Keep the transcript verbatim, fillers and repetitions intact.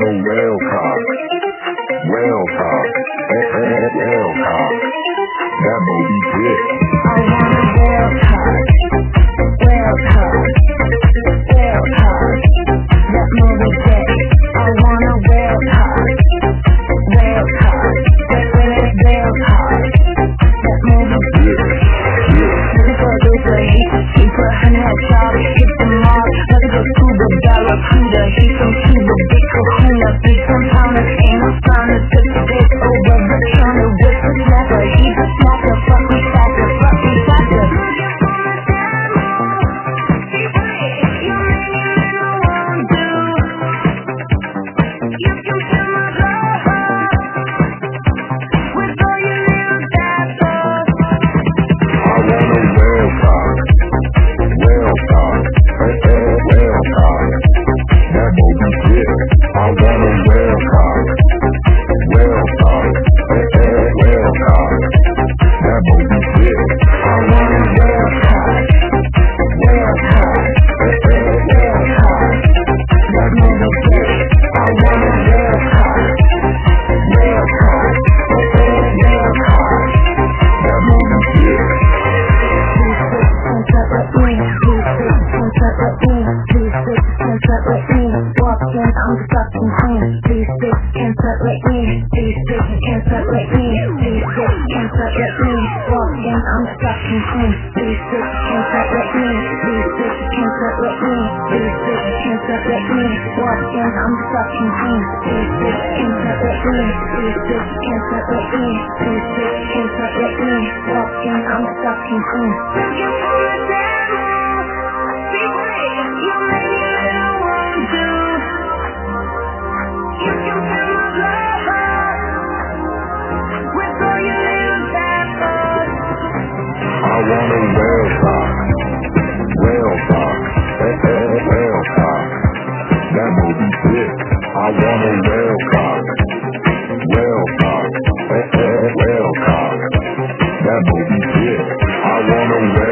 a whale cock. Whale cock. Whale cock. That Moby Dick. I want a whale cock. Whale cock. Whale cock. That Moby Dick. I want a whale cock. Whale cock. Whale cock. That Moby Dick. Look at the way he put her neck out, hit the mark. Look at the scuba barracuda. He's some Cuba, big kahuna, big compounders, ain't no founder. Took the dick over the counter with the snapper. He's a snacker, fuck me faster, fuck me faster. I want a